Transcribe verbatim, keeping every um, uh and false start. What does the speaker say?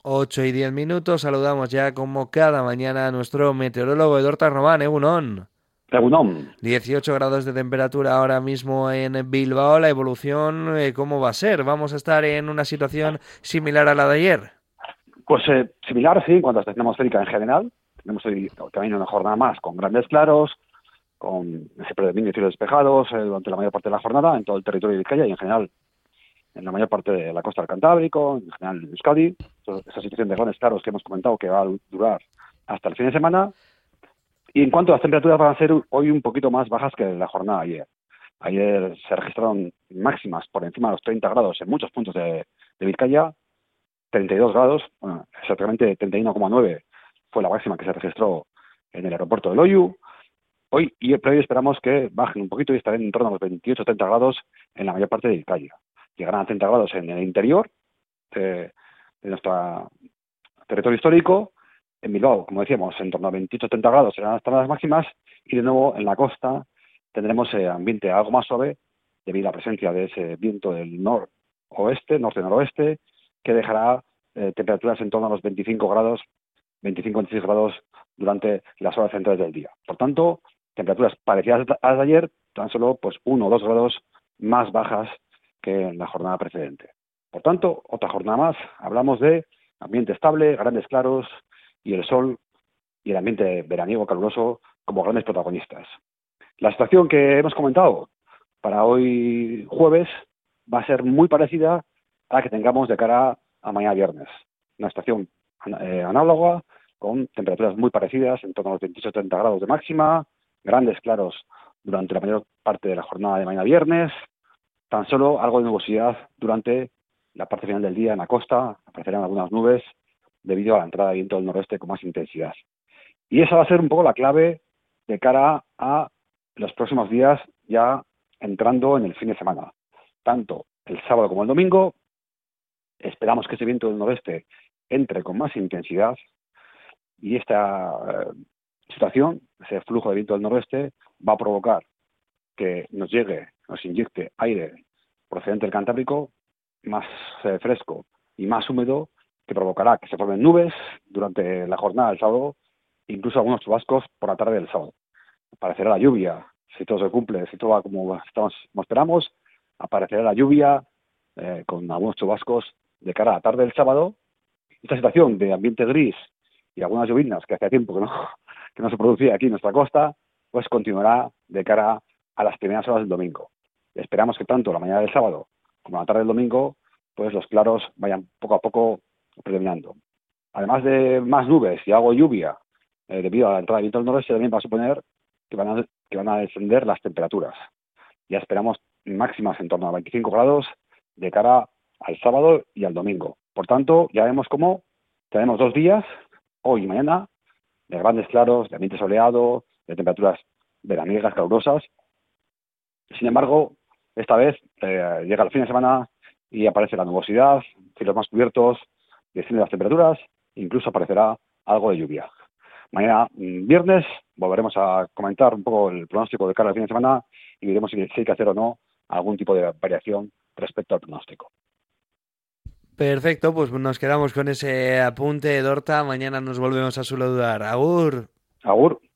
ocho y diez minutos, saludamos ya como cada mañana a nuestro meteorólogo Edorta Román, Egunon. Egunon. dieciocho grados de temperatura ahora mismo en Bilbao, la evolución, eh, ¿cómo va a ser? ¿Vamos a estar en una situación similar a la de ayer? Pues eh, similar, sí, en cuanto a estación atmosférica en general. Tenemos hoy también una jornada más con grandes claros, con ese predominio de cielos despejados eh, durante la mayor parte de la jornada en todo el territorio de Vizcaya y en general en la mayor parte de la costa del Cantábrico, en general en Euskadi. Esa situación de grandes claros que hemos comentado que va a durar hasta el fin de semana. Y en cuanto a las temperaturas, van a ser hoy un poquito más bajas que la jornada de ayer. Ayer se registraron máximas por encima de los treinta grados en muchos puntos de, de Vizcaya, treinta y dos grados, bueno, exactamente treinta y uno coma nueve fue la máxima que se registró en el aeropuerto de Loiu. Hoy, y pero hoy esperamos que bajen un poquito y estarán en torno a los veintiocho treinta grados en la mayor parte de Vizcaya. Llegarán a treinta grados en el interior de, de nuestro territorio histórico. En Bilbao, como decíamos, en torno a veintiocho treinta grados serán las las máximas, y de nuevo en la costa tendremos eh, ambiente algo más suave debido a la presencia de ese viento del noroeste, norte-noroeste, que dejará eh, temperaturas en torno a los veinticinco grados, veinticinco veintiséis grados durante las horas centrales del día. Por tanto, temperaturas parecidas a las de ayer, tan solo pues uno o dos grados más bajas que en la jornada precedente. Por tanto, otra jornada más, hablamos de ambiente estable, grandes claros y el sol y el ambiente veraniego caluroso como grandes protagonistas. La situación que hemos comentado para hoy jueves va a ser muy parecida a la que tengamos de cara a mañana viernes. Una estación eh, análoga, con temperaturas muy parecidas, en torno a los veintiocho treinta grados de máxima, grandes claros durante la mayor parte de la jornada de mañana viernes, tan solo algo de nubosidad durante la parte final del día en la costa, aparecerán algunas nubes debido a la entrada de viento del noroeste con más intensidad. Y esa va a ser un poco la clave de cara a los próximos días, ya entrando en el fin de semana. Tanto el sábado como el domingo, esperamos que ese viento del noroeste entre con más intensidad, y esta eh, situación, ese flujo de viento del noroeste, va a provocar que nos llegue, nos inyecte aire procedente del Cantábrico, más eh, fresco y más húmedo, que provocará que se formen nubes durante la jornada del sábado, incluso algunos chubascos por la tarde del sábado. Aparecerá la lluvia, si todo se cumple, si todo va como, estamos, como esperamos, aparecerá la lluvia eh, con algunos chubascos de cara a la tarde del sábado. Esta situación de ambiente gris y algunas lluvias que hacía tiempo que no, que no se producía aquí en nuestra costa, pues continuará de cara a las primeras horas del domingo. Esperamos que tanto la mañana del sábado como la tarde del domingo, pues los claros vayan poco a poco predominando. Además de más nubes y algo de lluvia, eh, debido a la entrada de viento del noroeste, también va a suponer que van a, que van a descender las temperaturas. Ya esperamos máximas en torno a veinticinco grados de cara al sábado y al domingo. Por tanto, ya vemos cómo tenemos dos días, hoy y mañana, de grandes claros, de ambiente soleado, de temperaturas veraniegas calurosas. Sin embargo, esta vez eh, llega el fin de semana y aparece la nubosidad, cielos más cubiertos, descienden las temperaturas, incluso aparecerá algo de lluvia. Mañana, viernes, volveremos a comentar un poco el pronóstico de cara al fin de semana y veremos si, si hay que hacer o no algún tipo de variación respecto al pronóstico. Perfecto, pues nos quedamos con ese apunte, Dorta. Mañana nos volvemos a saludar. Agur. Agur.